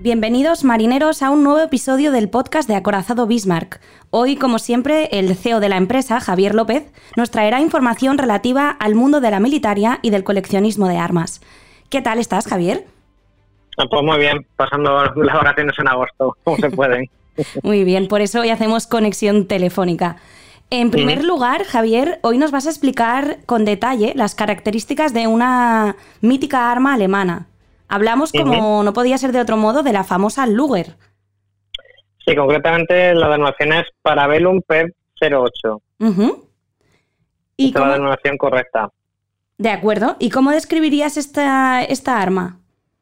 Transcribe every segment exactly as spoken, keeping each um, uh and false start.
Bienvenidos marineros a un nuevo episodio del podcast de Acorazado Bismarck. Hoy, como siempre, el C E O de la empresa, Javier López, nos traerá información relativa al mundo de la militaria y del coleccionismo de armas. ¿Qué tal estás, Javier? Pues muy bien, pasando las vacaciones en agosto, como se pueden. Muy bien, por eso hoy hacemos conexión telefónica. En primer uh-huh. lugar, Javier, hoy nos vas a explicar con detalle las características de una mítica arma alemana. Hablamos, como uh-huh. no podía ser de otro modo, de la famosa Luger. Sí, concretamente la denominación es Parabellum P cero ocho. Uh-huh. ¿Y Esta es la denominación correcta. De acuerdo. ¿Y cómo describirías esta, esta arma?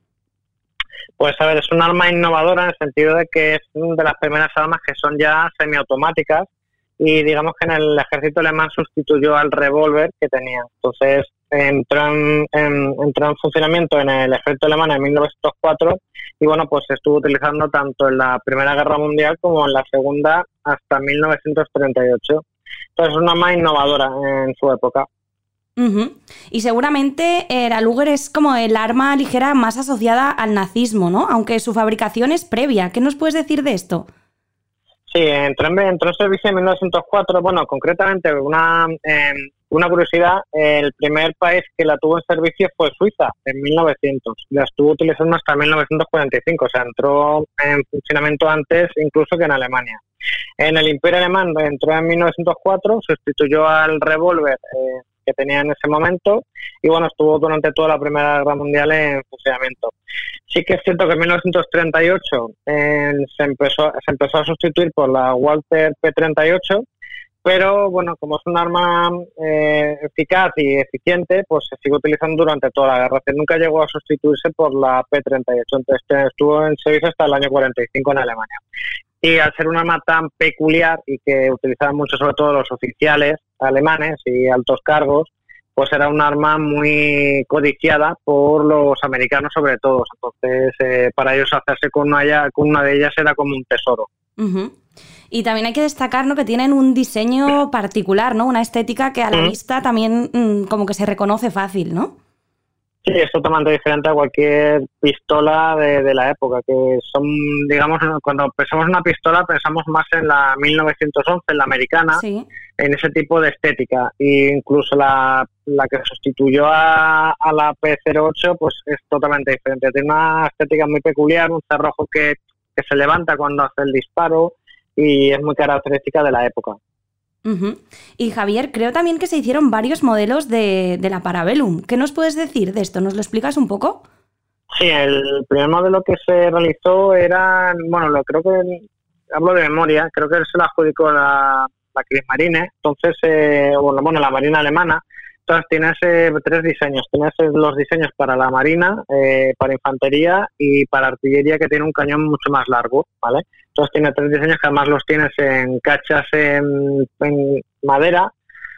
Pues a ver, es una arma innovadora en el sentido de que es de las primeras armas que son ya semiautomáticas y digamos que en el ejército alemán sustituyó al revólver que tenía. Entonces entró en, en, entró en funcionamiento en el ejército alemán en mil novecientos cuatro y bueno, pues se estuvo utilizando tanto en la Primera Guerra Mundial como en la Segunda hasta mil novecientos treinta y ocho. Entonces es una arma innovadora en su época. Uh-huh. Y seguramente eh, la Luger es como el arma ligera más asociada al nazismo, ¿no? Aunque su fabricación es previa. ¿Qué nos puedes decir de esto? Sí, entró en, entró en servicio en mil novecientos cuatro. Bueno, concretamente, una, eh, una curiosidad, el primer país que la tuvo en servicio fue Suiza, en mil novecientos. La estuvo utilizando hasta mil novecientos cuarenta y cinco, o sea, entró en funcionamiento antes incluso que en Alemania. En el Imperio Alemán entró en mil novecientos cuatro, sustituyó al revólver eh, que tenía en ese momento y bueno, estuvo durante toda la Primera Guerra Mundial en funcionamiento. Sí que es cierto que en mil novecientos treinta y ocho eh, se empezó se empezó a sustituir por la Walther P treinta y ocho, pero bueno, como es un arma eh, eficaz y eficiente, pues se sigue utilizando durante toda la guerra. Nunca llegó a sustituirse por la P treinta y ocho, entonces estuvo en servicio hasta el año cuarenta y cinco en Alemania. Y al ser un arma tan peculiar y que utilizaban mucho sobre todo los oficiales alemanes y altos cargos, pues era un arma muy codiciada por los americanos sobre todo. Entonces, eh, para ellos hacerse con una, con una de ellas era como un tesoro. Uh-huh. Y también hay que destacar, ¿no?, que tienen un diseño particular, ¿no? Una estética que a la uh-huh. vista también mmm, como que se reconoce fácil, ¿no? Sí, es totalmente diferente a cualquier pistola de, de la época, que son, digamos, cuando pensamos en una pistola pensamos más en la mil novecientos once, en la americana, sí. En ese tipo de estética. E incluso la, la que sustituyó a, a la P cero ocho, pues es totalmente diferente. Tiene una estética muy peculiar, un cerrojo que, que se levanta cuando hace el disparo y es muy característica de la época. Uh-huh. Y Javier, creo también que se hicieron varios modelos de, de la Parabellum. ¿Qué nos puedes decir de esto? ¿Nos lo explicas un poco? Sí, el primer modelo que se realizó era, bueno, lo creo que, hablo de memoria, creo que se lo adjudicó la, la Kriegsmarine, entonces, eh, bueno, la Marina Alemana. Entonces tienes eh, tres diseños. Tienes eh, los diseños para la Marina, eh, para infantería y para artillería, que tiene un cañón mucho más largo, ¿vale? Entonces tiene tres diseños que además los tienes en cachas en, en madera,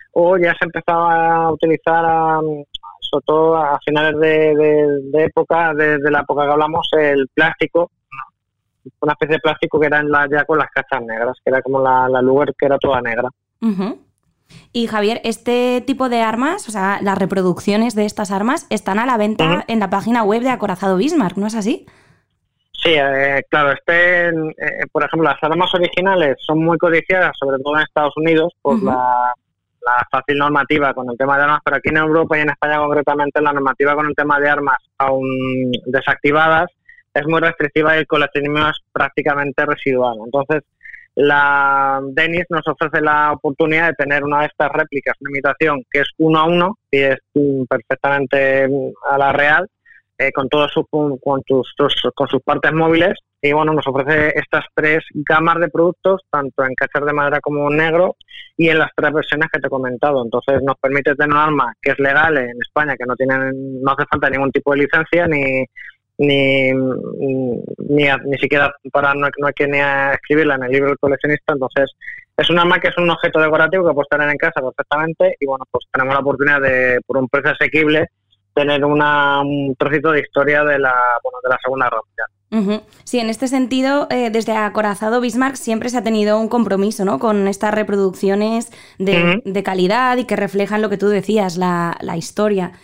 o ya se empezaba a utilizar, a, sobre todo a finales de, de, de época, de, de la época que hablamos, el plástico, una especie de plástico que era en la, ya con las cachas negras, que era como la, la Luger, que era toda negra. Uh-huh. Y Javier, este tipo de armas, o sea, las reproducciones de estas armas están a la venta uh-huh. en la página web de Acorazado Bismarck, ¿no es así? Sí, eh, claro, este, eh, por ejemplo, las armas originales son muy codiciadas, sobre todo en Estados Unidos, por uh-huh. la, la fácil normativa con el tema de armas, pero aquí en Europa y en España concretamente la normativa con el tema de armas aún desactivadas es muy restrictiva y el coleccionismo es prácticamente residual. Entonces, la Dennis nos ofrece la oportunidad de tener una de estas réplicas, una imitación que es uno a uno y es perfectamente a la real, eh, con todos sus con, tus, con sus partes móviles, y bueno, nos ofrece estas tres gamas de productos, tanto en cachas de madera como en negro, y en las tres versiones que te he comentado. Entonces nos permite tener un arma que es legal en España, que no tiene, no hace falta ningún tipo de licencia ni Ni, ni, ni siquiera para no, no hay que ni escribirla en el libro del coleccionista. Entonces es un arma que es un objeto decorativo que puedes tener en casa perfectamente y bueno, pues tenemos la oportunidad de, por un precio asequible, tener una, un trocito de historia de la, bueno, de la Segunda Guerra Mundial. Uh-huh. Sí, en este sentido, eh, desde Acorazado Bismarck siempre se ha tenido un compromiso, ¿no?, con estas reproducciones de, uh-huh. de calidad y que reflejan lo que tú decías, la, la historia.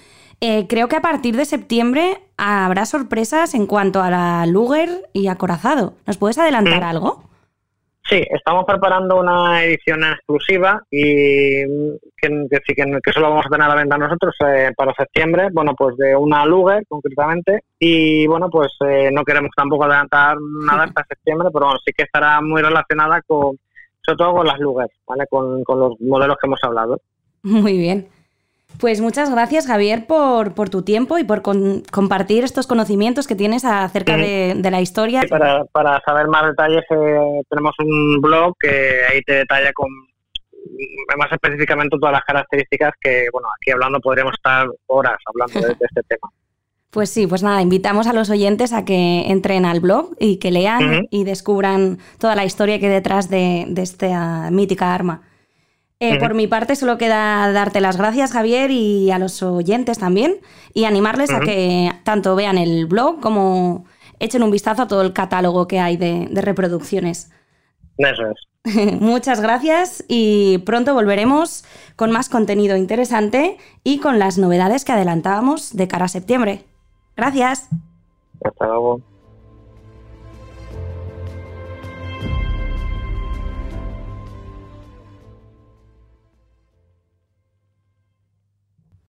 Eh, creo que a partir de septiembre habrá sorpresas en cuanto a la Luger y acorazado. ¿Nos puedes adelantar mm. algo? Sí, estamos preparando una edición exclusiva y que, que, que, que solo vamos a tener a la venta nosotros eh, para septiembre, bueno, pues de una Luger concretamente, y bueno, pues eh, no queremos tampoco adelantar nada hasta septiembre, pero bueno, sí que estará muy relacionada con, sobre todo con las Luger, ¿vale? Con, con los modelos que hemos hablado. Muy bien. Pues muchas gracias, Javier, por, por tu tiempo y por con, compartir estos conocimientos que tienes acerca de, de la historia. Sí, para, para saber más detalles eh, tenemos un blog que ahí te detalla con más específicamente todas las características que, bueno, aquí hablando podríamos estar horas hablando de, de este tema. Pues sí, pues nada, invitamos a los oyentes a que entren al blog y que lean uh-huh. y descubran toda la historia que hay detrás de, de esta mítica arma. Eh, uh-huh. Por mi parte solo queda darte las gracias, Javier, y a los oyentes también, y animarles uh-huh. a que tanto vean el blog como echen un vistazo a todo el catálogo que hay de, de reproducciones. Eso es. Muchas gracias y pronto volveremos con más contenido interesante y con las novedades que adelantábamos de cara a septiembre. Gracias. Hasta luego.